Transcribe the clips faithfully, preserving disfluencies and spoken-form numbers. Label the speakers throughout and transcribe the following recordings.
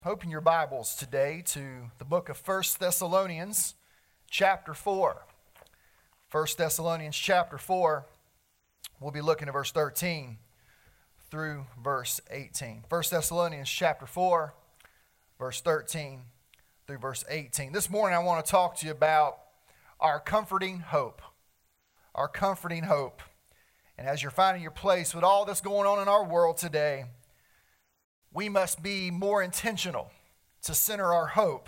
Speaker 1: Open your Bibles today to the book of First Thessalonians, chapter four. First Thessalonians, chapter four, we'll be looking at verse thirteen through verse eighteen. First Thessalonians, chapter four, verse thirteen through verse eighteen. This morning I want to talk to you about our comforting hope. Our comforting hope. And as you're finding your place with all this going on in our world today, we must be more intentional to center our hope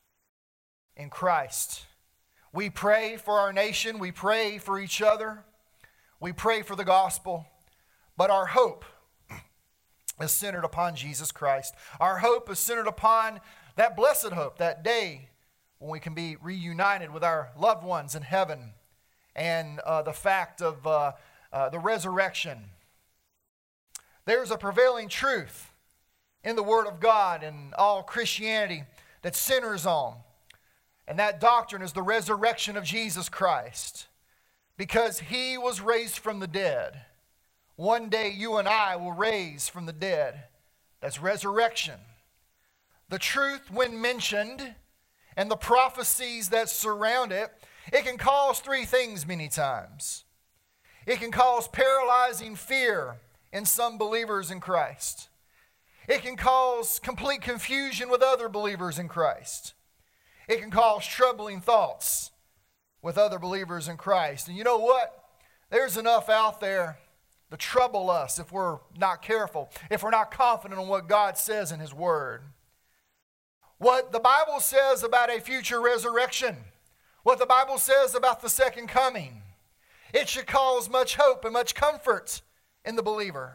Speaker 1: in Christ. We pray for our nation. We pray for each other. We pray for the gospel. But our hope is centered upon Jesus Christ. Our hope is centered upon that blessed hope, that day when we can be reunited with our loved ones in heaven, and uh, the fact of uh, uh, the resurrection. There's a prevailing truth in the Word of God and all Christianity that centers on. And that doctrine is the resurrection of Jesus Christ. Because He was raised from the dead. One day you and I will raise from the dead. That's resurrection. The truth, when mentioned, and the prophecies that surround it, it can cause three things many times. It can cause paralyzing fear in some believers in Christ. It can cause complete confusion with other believers in Christ. It can cause troubling thoughts with other believers in Christ. And you know what? There's enough out there to trouble us if we're not careful, if we're not confident in what God says in His Word. What the Bible says about a future resurrection, what the Bible says about the second coming, it should cause much hope and much comfort in the believer.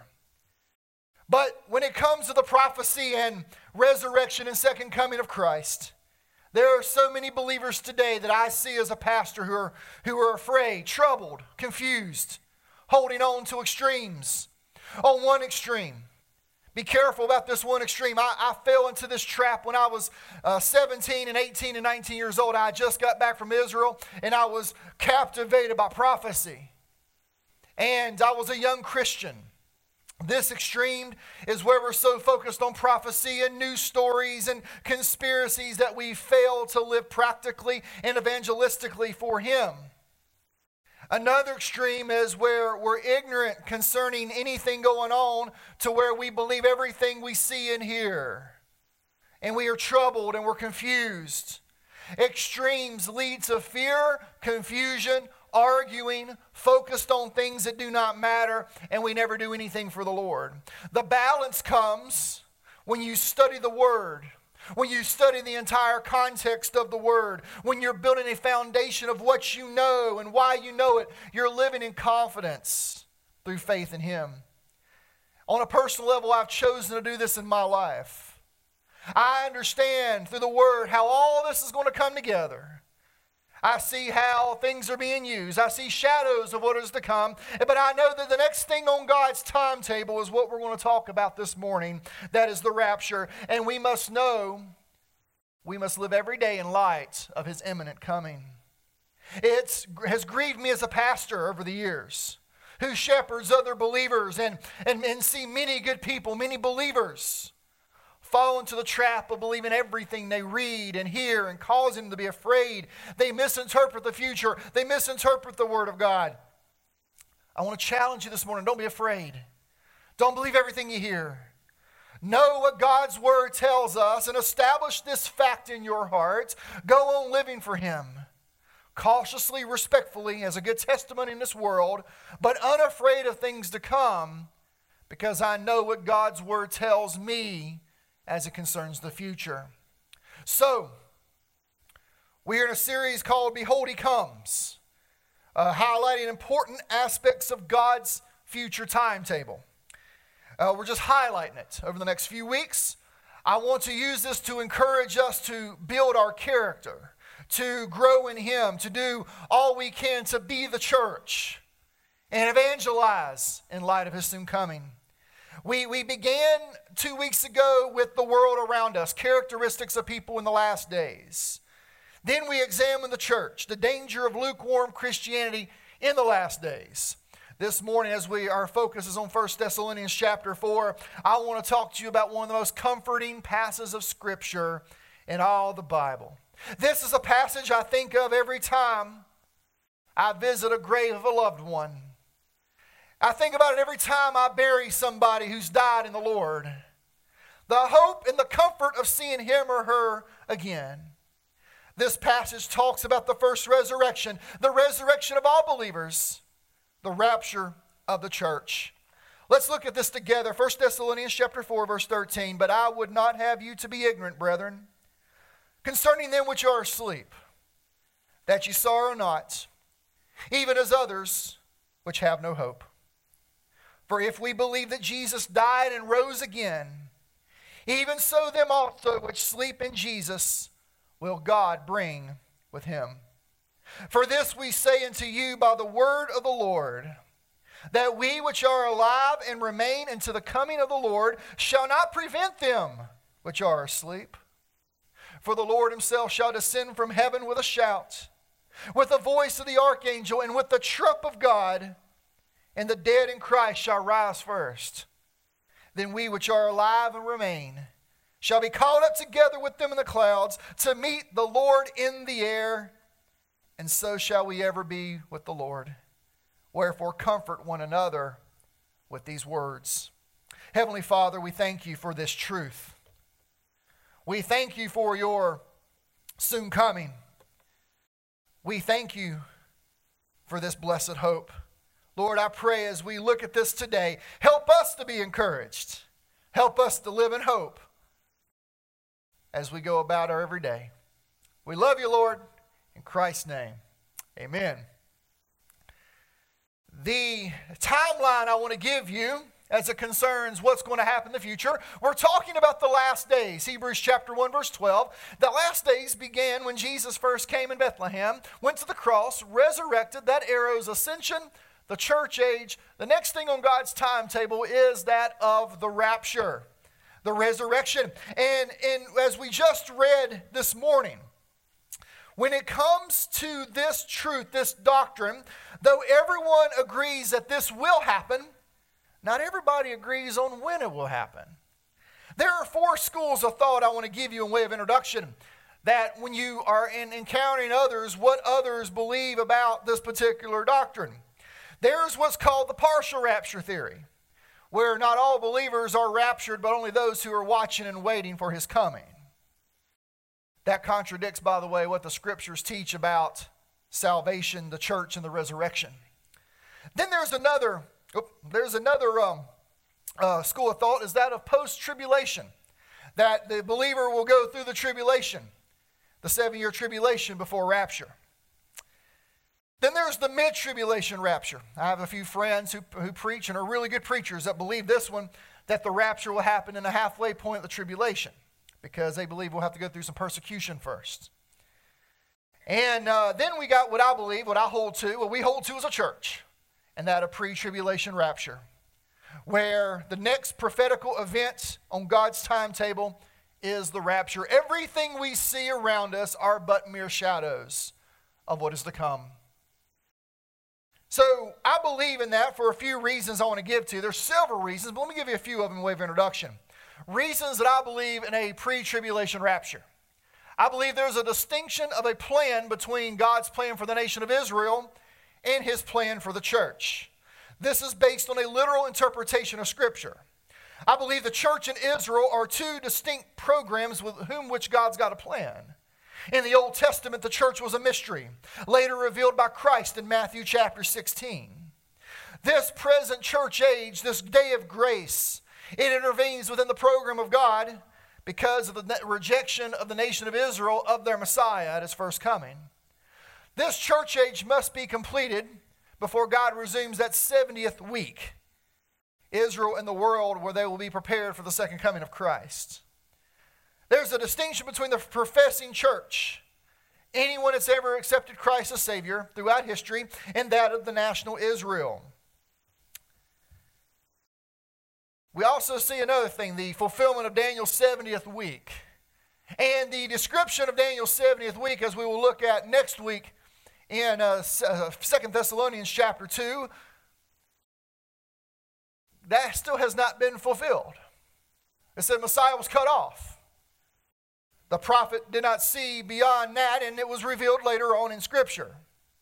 Speaker 1: But when it comes to the prophecy and resurrection and second coming of Christ, there are so many believers today that I see as a pastor who are, who are afraid, troubled, confused, holding on to extremes. On one extreme, be careful about this one extreme. I, I fell into this trap when I was uh, seventeen and eighteen and nineteen years old. I just got back from Israel and I was captivated by prophecy. And I was a young Christian. This extreme is where we're so focused on prophecy and news stories and conspiracies that we fail to live practically and evangelistically for Him. Another extreme is where we're ignorant concerning anything going on to where we believe everything we see and hear. And we are troubled and we're confused. Extremes lead to fear, confusion, arguing, focused on things that do not matter, and we never do anything for the Lord. The balance comes when you study the Word, when you study the entire context of the Word, when you're building a foundation of what you know and why you know it. You're living in confidence through faith in Him. On a personal level, I've chosen to do this in my life. I understand through the Word how all this is going to come together. I see how things are being used. I see shadows of what is to come. But I know that the next thing on God's timetable is what we're going to talk about this morning. That is the rapture. And we must know, we must live every day in light of His imminent coming. It has grieved me as a pastor over the years who shepherds other believers and, and, and see many good people, many believers fall into the trap of believing everything they read and hear and cause them to be afraid. They misinterpret the future. They misinterpret the Word of God. I want to challenge you this morning. Don't be afraid. Don't believe everything you hear. Know what God's Word tells us and establish this fact in your heart. Go on living for Him. Cautiously, respectfully, as a good testimony in this world, but unafraid of things to come, because I know what God's Word tells me as it concerns the future. So, we are in a series called Behold He Comes, uh, highlighting important aspects of God's future timetable. Uh, we're just highlighting it over the next few weeks. I want to use this to encourage us to build our character, to grow in Him, to do all we can to be the church and evangelize in light of His soon coming. We, we began two weeks ago with the world around us, characteristics of people in the last days. Then we examined the church, the danger of lukewarm Christianity in the last days. This morning, as we our focus is on First Thessalonians chapter four, I want to talk to you about one of the most comforting passages of Scripture in all the Bible. This is a passage I think of every time I visit a grave of a loved one. I think about it every time I bury somebody who's died in the Lord. The hope and the comfort of seeing him or her again. This passage talks about the first resurrection, the resurrection of all believers, the rapture of the church. Let's look at this together. First Thessalonians chapter four, verse thirteen. But I would not have you to be ignorant, brethren, concerning them which are asleep, that ye sorrow not, even as others which have no hope. For if we believe that Jesus died and rose again, even so them also which sleep in Jesus will God bring with him. For this we say unto you by the word of the Lord, that we which are alive and remain unto the coming of the Lord shall not prevent them which are asleep. For the Lord himself shall descend from heaven with a shout, with the voice of the archangel, and with the trump of God, and the dead in Christ shall rise first. Then we which are alive and remain shall be caught up together with them in the clouds to meet the Lord in the air, and so shall we ever be with the Lord. Wherefore comfort one another with these words. Heavenly Father, we thank you for this truth. We thank you for your soon coming. We thank you for this blessed hope. Lord, I pray as we look at this today, help us to be encouraged. Help us to live in hope as we go about our every day. We love you, Lord. In Christ's name, amen. The timeline I want to give you as it concerns what's going to happen in the future, we're talking about the last days. Hebrews chapter one, verse twelve. The last days began when Jesus first came in Bethlehem, went to the cross, resurrected, that arrow's ascension, the church age. The next thing on God's timetable is that of the rapture, the resurrection. And, and as we just read this morning, when it comes to this truth, this doctrine, though everyone agrees that this will happen, not everybody agrees on when it will happen. There are four schools of thought I want to give you in way of introduction, that when you are in encountering others, what others believe about this particular doctrine. There's what's called the partial rapture theory, where not all believers are raptured, but only those who are watching and waiting for his coming. That contradicts, by the way, what the scriptures teach about salvation, the church, and the resurrection. Then there's another, oh, there's another um, uh, school of thought, is that of post-tribulation, that the believer will go through the tribulation, the seven-year tribulation before rapture. Then there's the mid-tribulation rapture. I have a few friends who, who preach and are really good preachers that believe this one, that the rapture will happen in the halfway point of the tribulation, because they believe we'll have to go through some persecution first. And uh, then we got what I believe, what I hold to, what we hold to as a church, and that a pre-tribulation rapture, where the next prophetical event on God's timetable is the rapture. Everything we see around us are but mere shadows of what is to come. So I believe in that for a few reasons I want to give to you. There's several reasons, but let me give you a few of them in way of introduction. Reasons that I believe in a pre-tribulation rapture. I believe there's a distinction of a plan between God's plan for the nation of Israel and his plan for the church. This is based on a literal interpretation of Scripture. I believe the church and Israel are two distinct programs with whom which God's got a plan. In the Old Testament, the church was a mystery, later revealed by Christ in Matthew chapter sixteen. This present church age, this day of grace, it intervenes within the program of God because of the rejection of the nation of Israel of their Messiah at his first coming. This church age must be completed before God resumes that seventieth week, Israel and the world, where they will be prepared for the second coming of Christ. There's a distinction between the professing church, anyone that's ever accepted Christ as Savior throughout history, and that of the national Israel. We also see another thing, the fulfillment of Daniel's seventieth week. And the description of Daniel's seventieth week, as we will look at next week in uh, Second Thessalonians chapter two, that still has not been fulfilled. It said Messiah was cut off. The prophet did not see beyond that, and it was revealed later on in Scripture.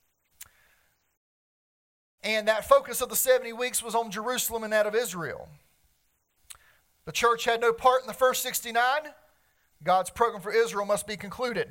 Speaker 1: And that focus of the seventy weeks was on Jerusalem and that of Israel. The church had no part in the first sixty-nine. God's program for Israel must be concluded.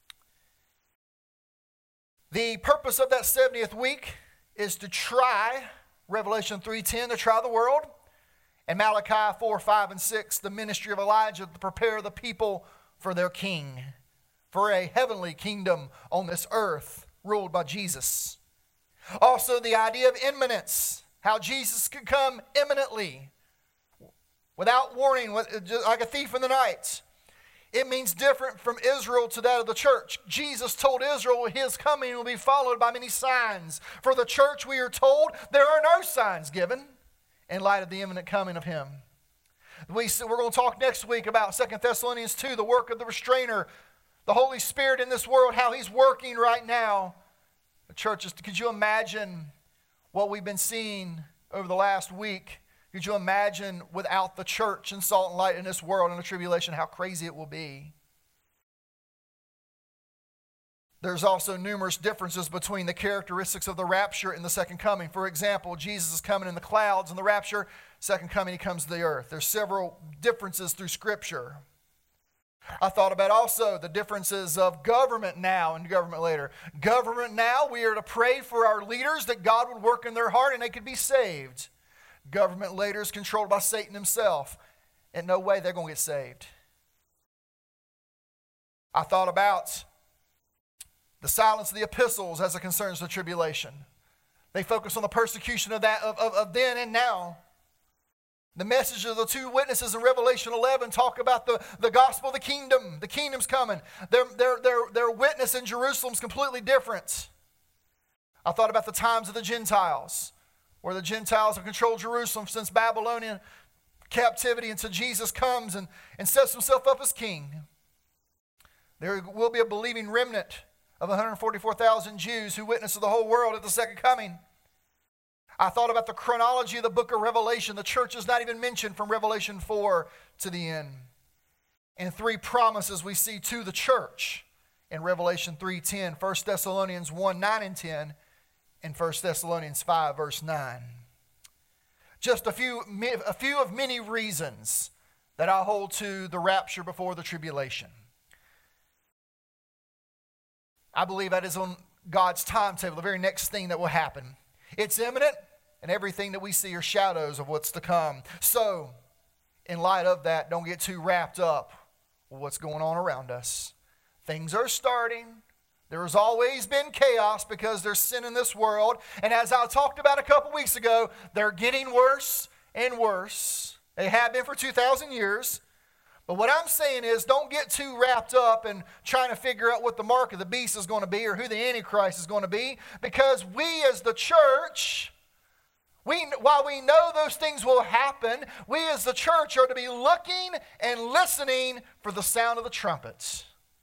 Speaker 1: The purpose of that seventieth week is to try, Revelation three ten, to try the world. And Malachi four, five, and six, the ministry of Elijah to prepare the people for their king, for a heavenly kingdom on this earth ruled by Jesus. Also the idea of imminence, how Jesus could come imminently, without warning, like a thief in the night. It means different from Israel to that of the church. Jesus told Israel his coming will be followed by many signs. For the church, we are told, there are no signs given in light of the imminent coming of him. We, we're going to talk next week about Second Thessalonians two, the work of the restrainer, the Holy Spirit in this world, how he's working right now. The churches, could you imagine what we've been seeing over the last week? Could you imagine without the church and salt and light in this world and the tribulation, how crazy it will be? There's also numerous differences between the characteristics of the rapture and the second coming. For example, Jesus is coming in the clouds in the rapture. Second coming, he comes to the earth. There's several differences through Scripture. I thought about also the differences of government now and government later. Government now, we are to pray for our leaders that God would work in their heart and they could be saved. Government later is controlled by Satan himself. In no way they're going to get saved. I thought about the silence of the epistles as it concerns the tribulation. They focus on the persecution of that of, of, of then and now. The message of the two witnesses in Revelation eleven talk about the, the gospel of the kingdom. The kingdom's coming. Their, their, their, their witness in Jerusalem's completely different. I thought about the times of the Gentiles, where the Gentiles have controlled Jerusalem since Babylonian captivity until Jesus comes and, and sets himself up as king. There will be a believing remnant of one hundred forty-four thousand Jews who witness to the whole world at the second coming. I thought about the chronology of the book of Revelation. The church is not even mentioned from Revelation four to the end. And three promises we see to the church in Revelation three ten, First Thessalonians one, nine and ten, and First Thessalonians five, verse nine. Just a few, a few of many reasons that I hold to the rapture before the tribulation. I believe that is on God's timetable, the very next thing that will happen. It's imminent, and everything that we see are shadows of what's to come. So, in light of that, don't get too wrapped up with what's going on around us. Things are starting. There has always been chaos because there's sin in this world. And as I talked about a couple weeks ago, they're getting worse and worse. They have been for two thousand years. But what I'm saying is, don't get too wrapped up in trying to figure out what the mark of the beast is going to be or who the Antichrist is going to be, because we as the church, we, while we know those things will happen, we as the church are to be looking and listening for the sound of the trumpets.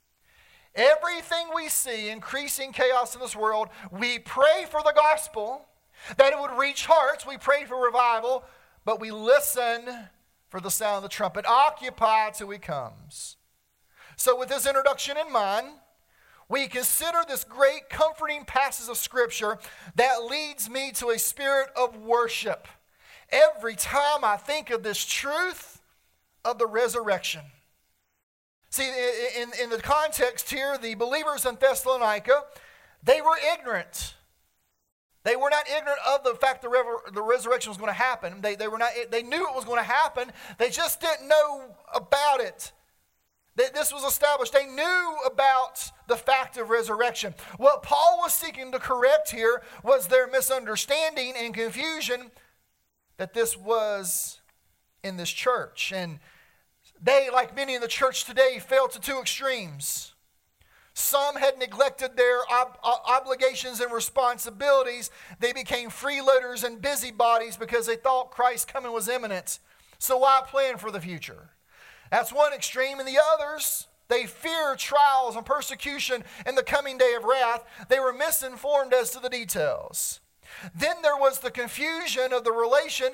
Speaker 1: Everything we see, increasing chaos in this world, we pray for the gospel, that it would reach hearts. We pray for revival, but we listen for the sound of the trumpet. Occupy till he comes. So with this introduction in mind, we consider this great comforting passage of Scripture that leads me to a spirit of worship every time I think of this truth of the resurrection. See, in, in the context here, the believers in Thessalonica, they were ignorant. They were not ignorant of the fact the, rever- the resurrection was going to happen. They, they, were not, they knew it was going to happen. They just didn't know about it. That this was established. They knew about the fact of resurrection. What Paul was seeking to correct here was their misunderstanding and confusion that this was in this church. And they, like many in the church today, fell to two extremes. Some had neglected their ob- obligations and responsibilities. They became freeloaders and busybodies because they thought Christ's coming was imminent. So why plan for the future? That's one extreme. And the others, they feared trials and persecution and the coming day of wrath. They were misinformed as to the details. Then there was the confusion of the relation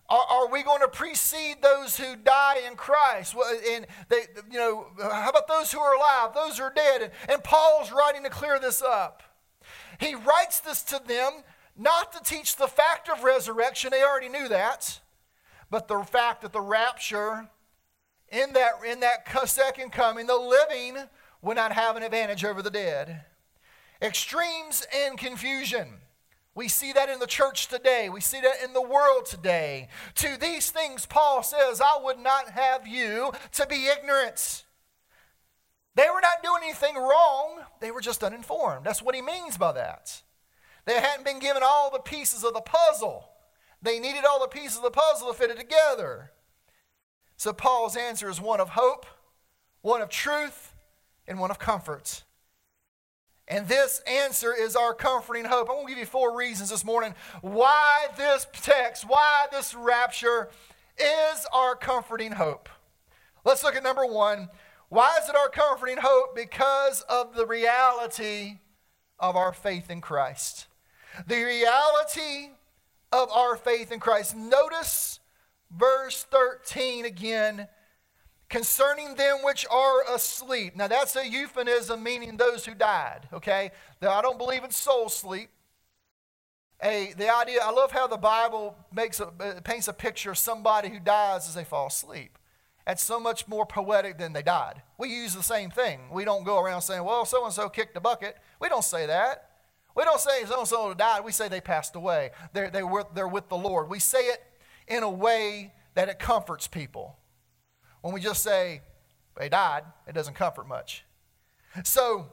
Speaker 1: Are, are we going to precede those who die in Christ? Well, and they, you know, how about those who are alive, those who are dead? And, and Paul's writing to clear this up. He writes this to them not to teach the fact of resurrection. They already knew that. But the fact that the rapture, in that, in that second coming, the living will not have an advantage over the dead. Extremes and confusion. We see that in the church today. We see that in the world today. To these things, Paul says, I would not have you to be ignorant. They were not doing anything wrong. They were just uninformed. That's what he means by that. They hadn't been given all the pieces of the puzzle. They needed all the pieces of the puzzle to fit it together. So Paul's answer is one of hope, one of truth, and one of comfort. And this answer is our comforting hope. I'm going to give you four reasons this morning why this text, why this rapture is our comforting hope. Let's look at number one. Why is it our comforting hope? Because of the reality of our faith in Christ. The reality of our faith in Christ. Notice verse thirteen again. Concerning them which are asleep. Now that's a euphemism meaning those who died, okay? Now, I don't believe in soul sleep. A, the idea, I love how the Bible makes a, paints a picture of somebody who dies as they fall asleep. That's so much more poetic than they died. We use the same thing. We don't go around saying, well, so-and-so kicked the bucket. We don't say that. We don't say so-and-so died. We say they passed away. They're, they were, they're with the Lord. We say it in a way that it comforts people. When we just say, they died, it doesn't comfort much. So,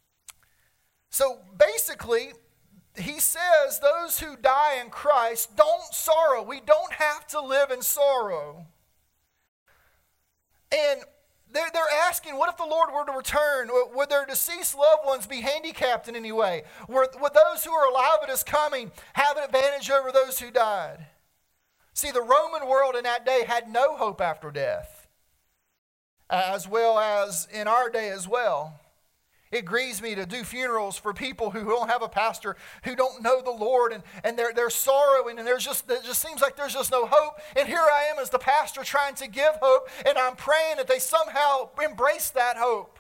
Speaker 1: so basically, he says those who die in Christ don't sorrow. We don't have to live in sorrow. And they're, they're asking, what if the Lord were to return? Would their deceased loved ones be handicapped in any way? Would, would those who are alive at his coming have an advantage over those who died? See, the Roman world in that day had no hope after death. As well as in our day as well. It grieves me to do funerals for people who don't have a pastor, who don't know the Lord, and, and they're, they're sorrowing, and there's just, it just seems like there's just no hope. And here I am as the pastor trying to give hope, and I'm praying that they somehow embrace that hope.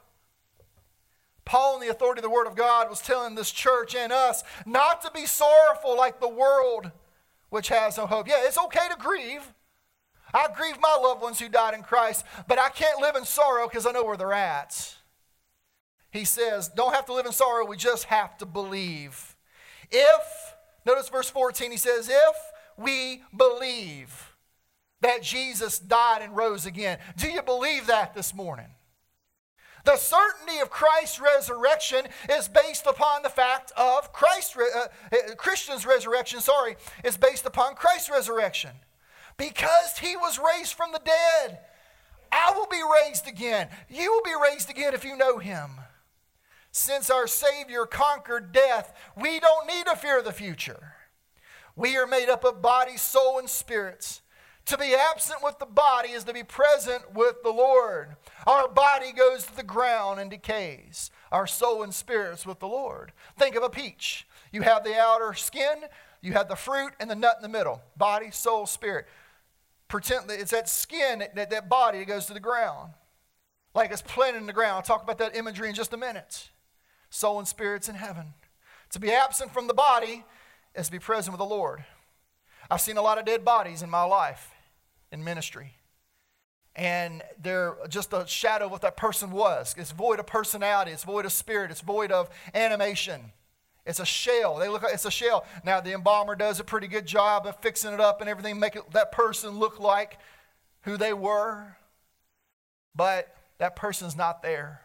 Speaker 1: Paul, in the authority of the Word of God, was telling this church and us not to be sorrowful like the world, which has no hope. Yeah, it's okay to grieve. I grieve my loved ones who died in Christ, but I can't live in sorrow because I know where they're at. He says, don't have to live in sorrow, we just have to believe. If, notice verse fourteen, he says, if we believe that Jesus died and rose again. Do you believe that this morning? The certainty of Christ's resurrection is based upon the fact of Christ's, uh, Christian's resurrection, sorry, is based upon Christ's resurrection. Because he was raised from the dead. I will be raised again. You will be raised again if you know him. Since our Savior conquered death, we don't need to fear the future. We are made up of body, soul, and spirits. To be absent with the body is to be present with the Lord. Our body goes to the ground and decays. Our soul and spirits with the Lord. Think of a peach. You have the outer skin, you have the fruit, and the nut in the middle. Body, soul, spirit. Pretend that it's that skin, that, that body that goes to the ground. Like it's planted in the ground. I'll talk about that imagery in just a minute. Soul and spirit's in heaven. To be absent from the body is to be present with the Lord. I've seen a lot of dead bodies in my life, in ministry. And they're just a shadow of what that person was. It's void of personality. It's void of spirit. It's void of animation. It's a shell. They look like it's a shell. Now the embalmer does a pretty good job of fixing it up and everything, make it, that person look like who they were. But that person's not there.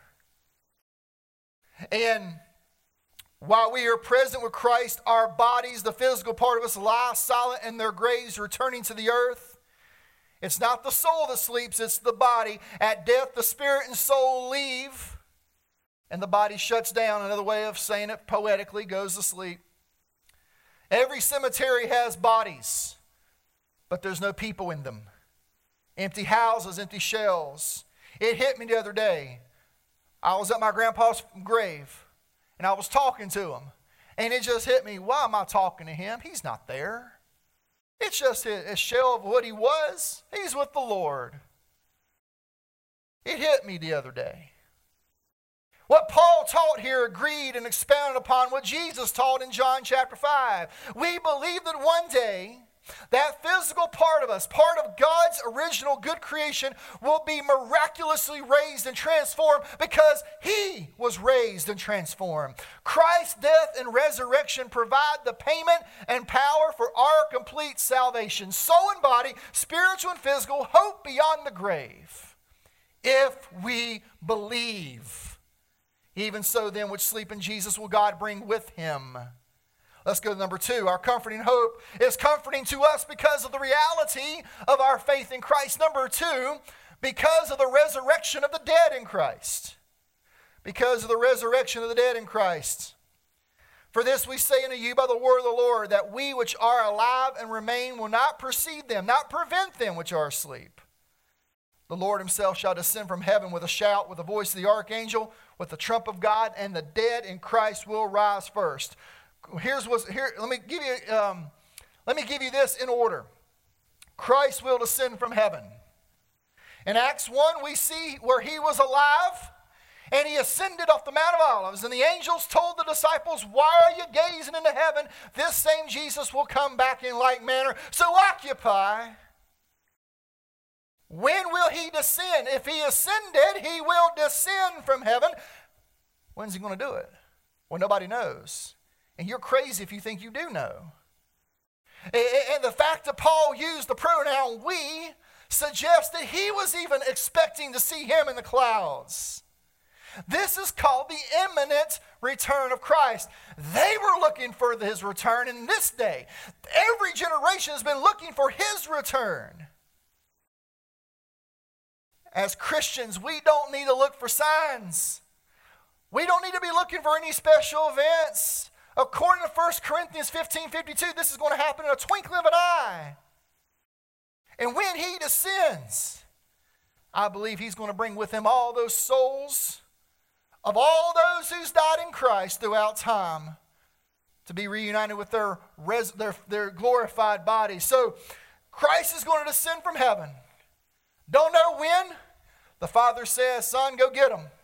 Speaker 1: And while we are present with Christ, our bodies, the physical part of us, lie silent in their graves, returning to the earth. It's not the soul that sleeps, it's the body. At death, the spirit and soul leave. And the body shuts down. Another way of saying it poetically, goes to sleep. Every cemetery has bodies, but there's no people in them. Empty houses, empty shells. It hit me the other day. I was at my grandpa's grave, and I was talking to him. And it just hit me, why am I talking to him? He's not there. It's just a shell of what he was. He's with the Lord. It hit me the other day. What Paul taught here agreed and expounded upon what Jesus taught in John chapter five. We believe that one day, that physical part of us, part of God's original good creation, will be miraculously raised and transformed because he was raised and transformed. Christ's death and resurrection provide the payment and power for our complete salvation, soul and body, spiritual and physical, hope beyond the grave, if we believe. Even so then, which sleep in Jesus will God bring with him. Let's go to number two. Our comforting hope is comforting to us because of the reality of our faith in Christ. Number two, because of the resurrection of the dead in Christ. Because of the resurrection of the dead in Christ. For this we say unto you by the word of the Lord, that we which are alive and remain will not precede them, not prevent them which are asleep. The Lord himself shall descend from heaven with a shout, with the voice of the archangel, with the trump of God, and the dead in Christ will rise first. Here's what's here. Let me give you. Um, let me give you this in order. Christ will descend from heaven. In Acts one, we see where he was alive, and he ascended off the Mount of Olives, and the angels told the disciples, "Why are you gazing into heaven? This same Jesus will come back in like manner. So occupy." When will he descend? If he ascended, he will descend from heaven. When's he going to do it? Well, nobody knows. And you're crazy if you think you do know. And the fact that Paul used the pronoun we suggests that he was even expecting to see him in the clouds. This is called the imminent return of Christ. They were looking for his return in this day. Every generation has been looking for his return. As Christians, we don't need to look for signs. We don't need to be looking for any special events. According to First Corinthians fifteen fifty-two, this is going to happen in a twinkling of an eye. And when he descends, I believe he's going to bring with him all those souls of all those who's died in Christ throughout time to be reunited with their, res- their, their glorified bodies. So Christ is going to descend from heaven. Don't know when. The Father says, "Son, go get him."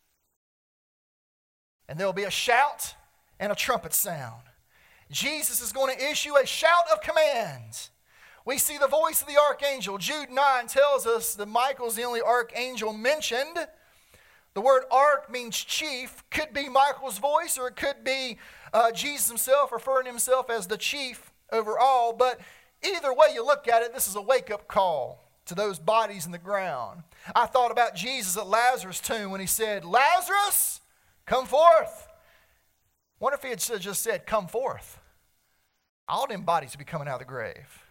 Speaker 1: And there will be a shout and a trumpet sound. Jesus is going to issue a shout of command. We see the voice of the archangel. Jude nine tells us that Michael's the only archangel mentioned. The word arch means chief. Could be Michael's voice, or it could be uh, Jesus himself referring to himself as the chief over all. But either way you look at it, this is a wake-up call to those bodies in the ground. I thought about Jesus at Lazarus' tomb when he said, "Lazarus, come forth." What if he had just said, "Come forth"? All them bodies would be coming out of the grave.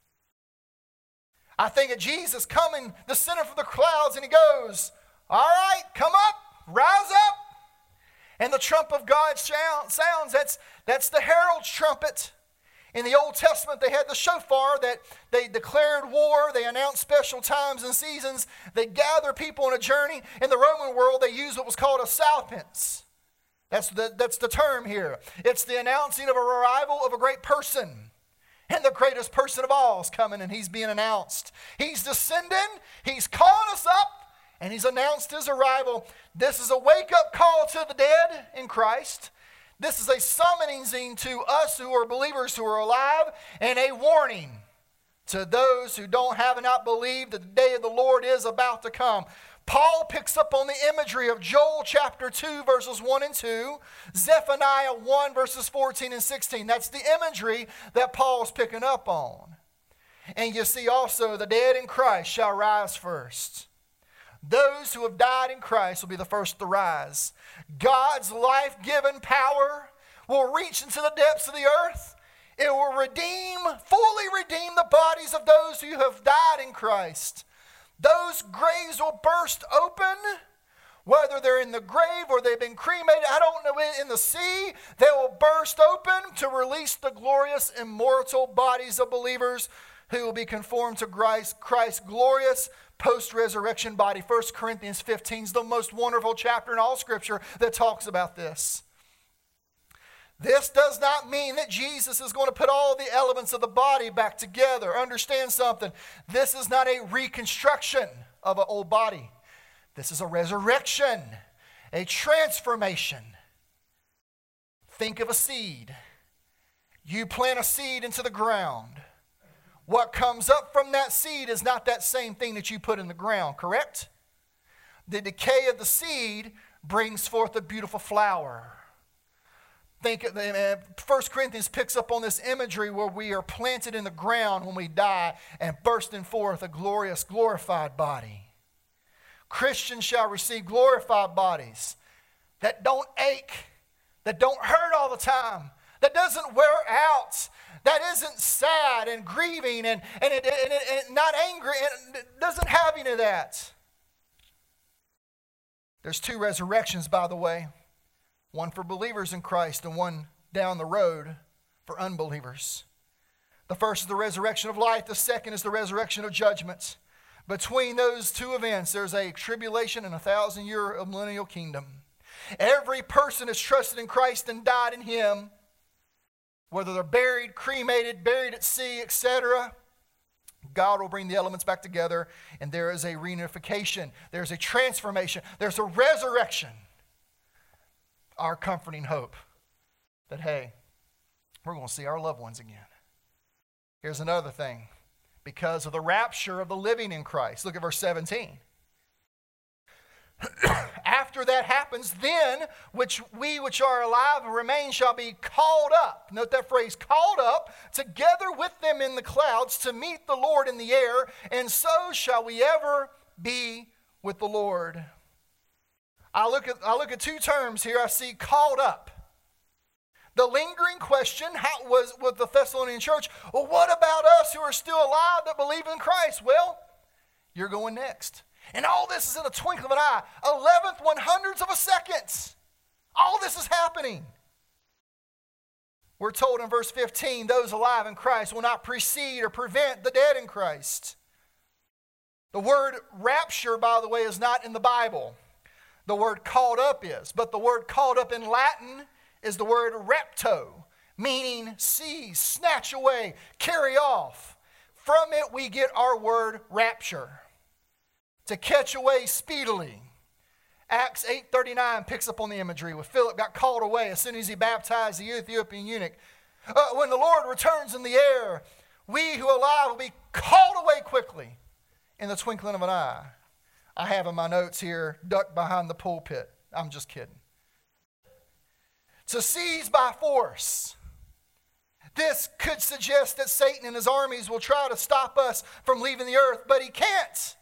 Speaker 1: I think of Jesus coming, descending from the clouds, and he goes, "All right, come up, rise up." And the trump of God sounds. That's, that's the herald's trumpet. In the Old Testament, they had the shofar that they declared war. They announced special times and seasons. They gather people on a journey. In the Roman world, they used what was called a salpence. That's the, that's the term here. It's the announcing of a arrival of a great person. And the greatest person of all is coming, and he's being announced. He's descending. He's calling us up, and he's announced his arrival. This is a wake-up call to the dead in Christ. This is a summoning to us who are believers who are alive, and a warning to those who don't have and not believed that the day of the Lord is about to come. Paul picks up on the imagery of Joel chapter two, verses one and two, Zephaniah one, verses fourteen and sixteen. That's the imagery that Paul's picking up on. And you see also, the dead in Christ shall rise first. Those who have died in Christ will be the first to rise. God's life-given power will reach into the depths of the earth. It will redeem, fully redeem the bodies of those who have died in Christ. Those graves will burst open, whether they're in the grave or they've been cremated, I don't know, in the sea. They will burst open to release the glorious, immortal bodies of believers who will be conformed to Christ, Christ's glorious post-resurrection body. First Corinthians fifteen is the most wonderful chapter in all Scripture that talks about this. This does not mean that Jesus is going to put all the elements of the body back together. Understand something. This is not a reconstruction of an old body. This is a resurrection, a transformation. Think of a seed. You plant a seed into the ground. What comes up from that seed is not that same thing that you put in the ground, correct? The decay of the seed brings forth a beautiful flower. Think, First Corinthians picks up on this imagery where we are planted in the ground when we die and bursting forth a glorious, glorified body. Christians shall receive glorified bodies that don't ache, that don't hurt all the time, that doesn't wear out, that isn't sad and grieving and, and, it, and, it, and not angry, and it doesn't have any of that. There's two resurrections, by the way. One for believers in Christ and one down the road for unbelievers. The first is the resurrection of life. The second is the resurrection of judgment. Between those two events, there's a tribulation and a thousand-year millennial kingdom. Every person has trusted in Christ and died in Him, whether they're buried, cremated, buried at sea, et cetera, God will bring the elements back together, and there is a reunification. There's a transformation. There's a resurrection. Our comforting hope that, hey, we're going to see our loved ones again. Here's another thing. Because of the rapture of the living in Christ. Look at verse seventeen. After that happens, then which we which are alive and remain shall be called up. Note that phrase, called up, together with them in the clouds to meet the Lord in the air, and so shall we ever be with the Lord. I look at, I look at two terms here. I see called up. The lingering question how, was with the Thessalonian church, well, what about us who are still alive that believe in Christ? Well, you're going next. And all this is in a twinkle of an eye. Eleventh, one hundredths of a second. All this is happening. We're told in verse fifteen, those alive in Christ will not precede or prevent the dead in Christ. The word rapture, by the way, is not in the Bible. The word called up is. But the word called up in Latin is the word rapto, meaning seize, snatch away, carry off. From it we get our word rapture. To catch away speedily. Acts eight thirty-nine picks up on the imagery where Philip got called away as soon as he baptized the Ethiopian eunuch. Uh, when the Lord returns in the air, we who are alive will be called away quickly in the twinkling of an eye. I have in my notes here, ducked behind the pulpit. I'm just kidding. To seize by force. This could suggest that Satan and his armies will try to stop us from leaving the earth, but he can't.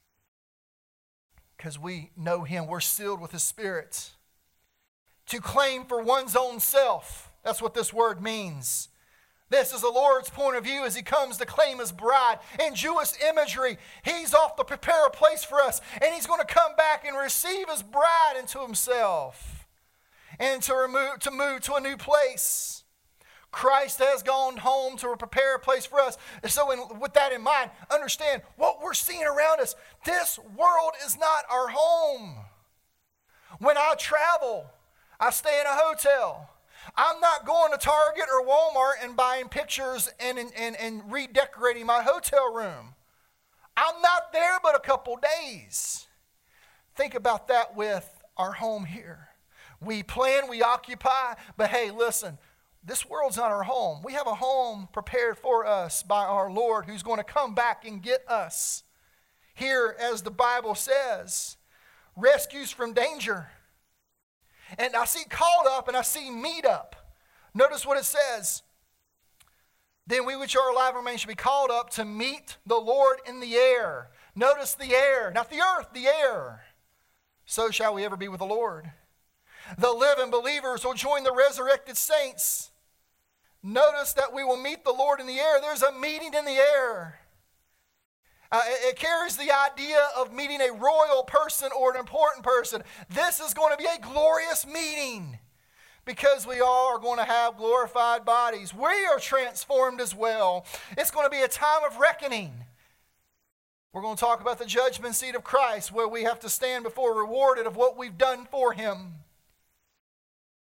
Speaker 1: Because we know him, we're sealed with his Spirit. To claim for one's own self, that's what this word means. This is the Lord's point of view as he comes to claim his bride. In Jewish imagery, he's off to prepare a place for us, and he's going to come back and receive his bride into himself and to, remove, to move to a new place. Christ has gone home to prepare a place for us. And so in, with that in mind, understand what we're seeing around us. This world is not our home. When I travel, I stay in a hotel. I'm not going to Target or Walmart and buying pictures and, and, and, and redecorating my hotel room. I'm not there but a couple days. Think about that with our home here. We plan, we occupy, but hey, listen, this world's not our home. We have a home prepared for us by our Lord who's going to come back and get us. Here, as the Bible says, rescues from danger. And I see called up and I see meet up. Notice what it says. Then we which are alive and remain shall be called up to meet the Lord in the air. Notice the air, not the earth, the air. So shall we ever be with the Lord. The living believers will join the resurrected saints. Notice that we will meet the Lord in the air. There's a meeting in the air. Uh, it, it carries the idea of meeting a royal person or an important person. This is going to be a glorious meeting because we all are going to have glorified bodies. We are transformed as well. It's going to be a time of reckoning. We're going to talk about the judgment seat of Christ where we have to stand before rewarded of what we've done for him.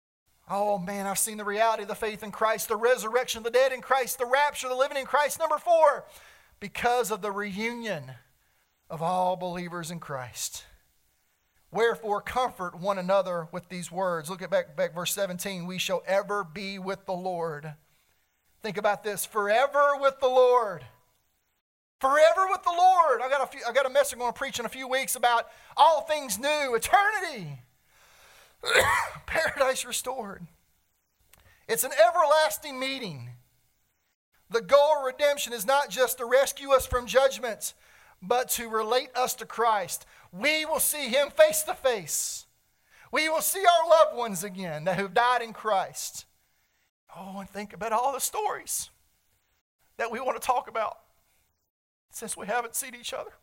Speaker 1: Oh man, I've seen the reality of the faith in Christ, the resurrection of the dead in Christ, the rapture, the living in Christ. Number four, because of the reunion of all believers in Christ. Wherefore, comfort one another with these words. Look at back, back verse seventeen. We shall ever be with the Lord. Think about this. Forever with the Lord. Forever with the Lord. I got a few, I got a message I'm going to preach in a few weeks about all things new, eternity, paradise restored. It's an everlasting meeting. The goal of redemption is not just to rescue us from judgment, but to relate us to Christ. We will see him face to face. We will see our loved ones again that have died in Christ. Oh, and think about all the stories that we want to talk about since we haven't seen each other.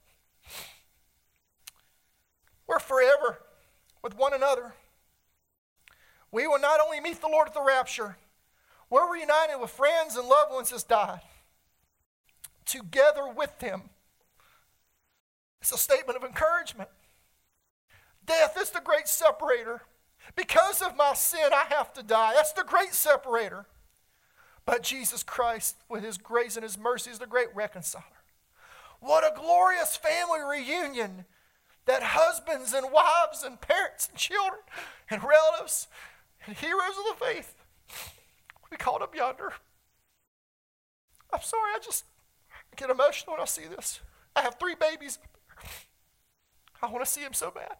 Speaker 1: We're forever with one another. We will not only meet the Lord at the rapture, we're reunited with friends and loved ones that's died. Together with them. It's a statement of encouragement. Death is the great separator. Because of my sin, I have to die. That's the great separator. But Jesus Christ, with his grace and his mercy, is the great reconciler. What a glorious family reunion that husbands and wives and parents and children and relatives and heroes of the faith will be called up yonder. I'm sorry, I just get emotional when I see this. I have three babies. I want to see them so bad.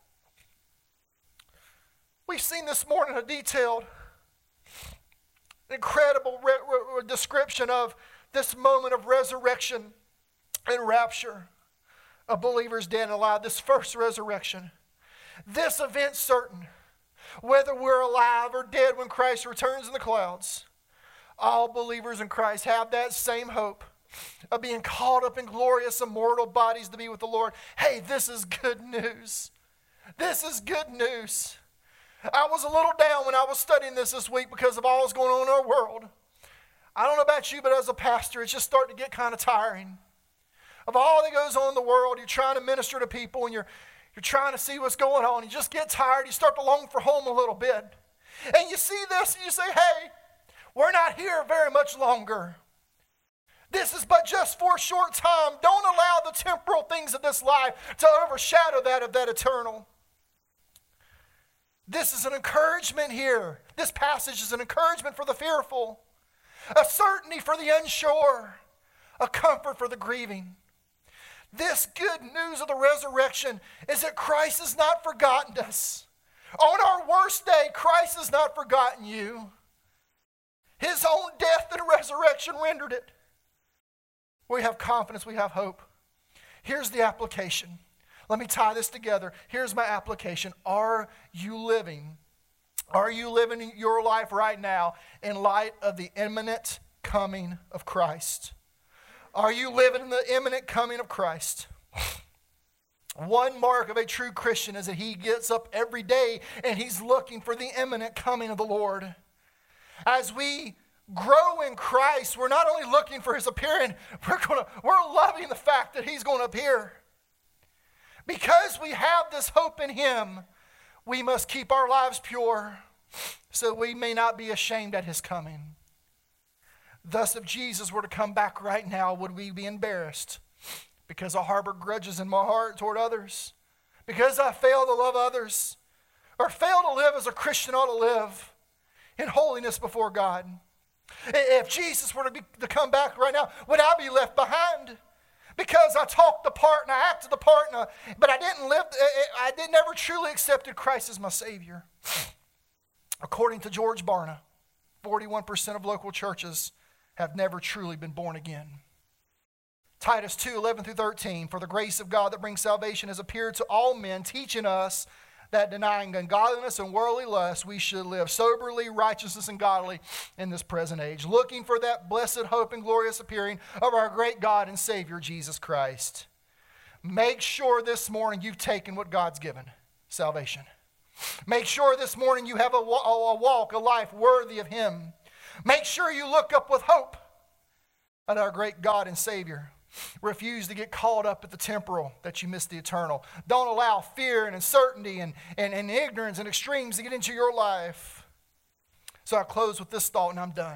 Speaker 1: We've seen this morning a detailed, incredible re- re- description of this moment of resurrection and rapture of believers dead and alive, this first resurrection. This event certain, whether we're alive or dead when Christ returns in the clouds, all believers in Christ have that same hope of being caught up in glorious immortal bodies to be with the Lord. Hey, this is good news. This is good news. I was a little down when I was studying this this week because of all that's going on in our world. I don't know about you, but as a pastor, it's just starting to get kind of tiring. Of all that goes on in the world, you're trying to minister to people and you're, you're trying to see what's going on. You just get tired. You start to long for home a little bit. And you see this and you say, hey, we're not here very much longer. This is but just for a short time. Don't allow the temporal things of this life to overshadow that of that eternal. This is an encouragement here. This passage is an encouragement for the fearful, a certainty for the unsure, a comfort for the grieving. This good news of the resurrection is that Christ has not forgotten us. On our worst day, Christ has not forgotten you. His own death and resurrection rendered it. We have confidence, we have hope. Here's the application. Let me tie this together. Here's my application. Are you living? Are you living your life right now in light of the imminent coming of Christ? Are you living in the imminent coming of Christ? One mark of a true Christian is that he gets up every day and he's looking for the imminent coming of the Lord. As we grow in Christ, we're not only looking for his appearing, we're gonna, we're loving the fact that he's going to appear. Because we have this hope in him, we must keep our lives pure so we may not be ashamed at his coming. Thus, if Jesus were to come back right now, would we be embarrassed because I harbor grudges in my heart toward others? Because I fail to love others? Or fail to live as a Christian ought to live in holiness before God? If Jesus were to, be, to come back right now, would I be left behind? Because I talked the part and I acted the part, and I, but I didn't live, I did never truly accepted Christ as my Savior. According to George Barna, forty-one percent of local churches have never truly been born again. Titus two, eleven through thirteen, for the grace of God that brings salvation has appeared to all men, teaching us that denying ungodliness and worldly lust, we should live soberly, righteousness, and godly in this present age, looking for that blessed hope and glorious appearing of our great God and Savior, Jesus Christ. Make sure this morning you've taken what God's given, salvation. Make sure this morning you have a, a walk, a life worthy of him. Make sure you look up with hope at our great God and Savior. Refuse to get caught up at the temporal that you miss the eternal. Don't allow fear and uncertainty and, and, and ignorance and extremes to get into your life. So I close with this thought and I'm done.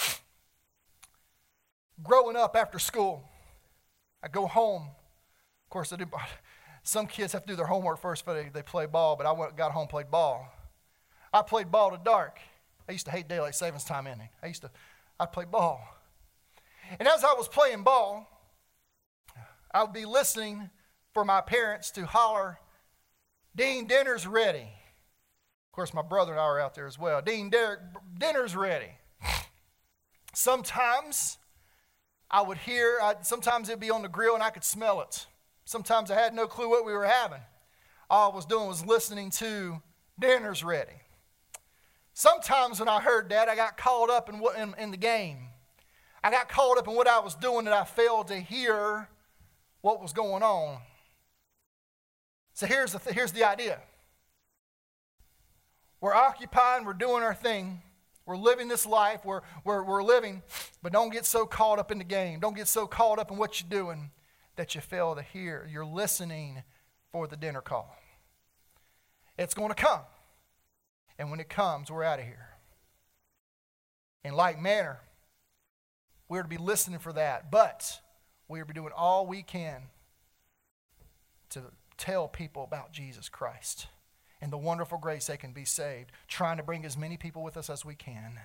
Speaker 1: Growing up after school, I go home. Of course, I do, some kids have to do their homework first before they, they play ball, but I went, got home and played ball. I played ball to dark. I used to hate daylight savings time ending. I used to, I'd play ball. And as I was playing ball, I would be listening for my parents to holler, "Dean, dinner's ready." Of course, my brother and I are out there as well. "Dean, Derek, dinner's ready." Sometimes I would hear, I'd, sometimes it'd be on the grill and I could smell it. Sometimes I had no clue what we were having. All I was doing was listening to "dinner's ready." Sometimes when I heard that, I got caught up in, what, in, in the game. I got caught up in what I was doing that I failed to hear what was going on. So here's the, th- here's the idea. We're occupying, we're doing our thing. We're living this life, we're, we're, we're living, but don't get so caught up in the game. Don't get so caught up in what you're doing that you fail to hear. You're listening for the dinner call. It's going to come. And when it comes, we're out of here. In like manner, we're to be listening for that, but we are to be doing all we can to tell people about Jesus Christ and the wonderful grace they can be saved, trying to bring as many people with us as we can.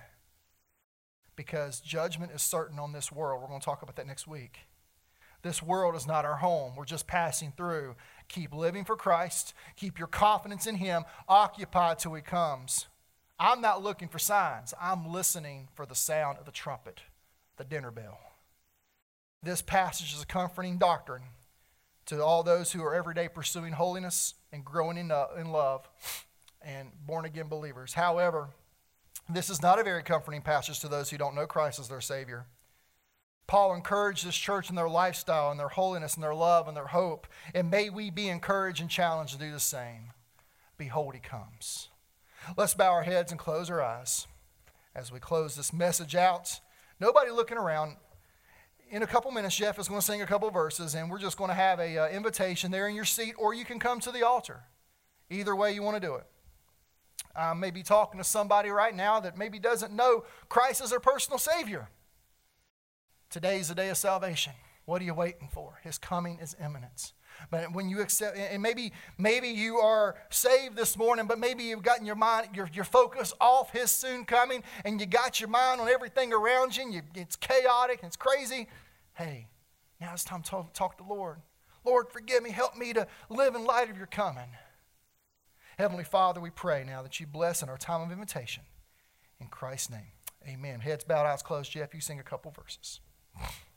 Speaker 1: Because judgment is certain on this world. We're going to talk about that next week. This world is not our home. We're just passing through. Keep living for Christ. Keep your confidence in Him. Occupy till He comes. I'm not looking for signs. I'm listening for the sound of the trumpet, the dinner bell. This passage is a comforting doctrine to all those who are every day pursuing holiness and growing in, uh, in love and born-again believers. However, this is not a very comforting passage to those who don't know Christ as their Savior. Paul encouraged this church in their lifestyle and their holiness and their love and their hope. And may we be encouraged and challenged to do the same. Behold, He comes. Let's bow our heads and close our eyes as we close this message out. Nobody looking around. In a couple minutes, Jeff is going to sing a couple verses, and we're just going to have an uh, invitation there in your seat, or you can come to the altar. Either way you want to do it. I may be talking to somebody right now that maybe doesn't know Christ as their personal Savior. Today's the day of salvation. What are you waiting for? His coming is imminent. But when you accept, and maybe maybe you are saved this morning, but maybe you've gotten your mind, your, your focus off His soon coming, and you got your mind on everything around you, and you, it's chaotic and it's crazy. Hey, now it's time to talk, talk to the Lord. Lord, forgive me. Help me to live in light of your coming. Heavenly Father, we pray now that you bless in our time of invitation. In Christ's name, amen. Heads bowed, eyes closed. Jeff, you sing a couple verses.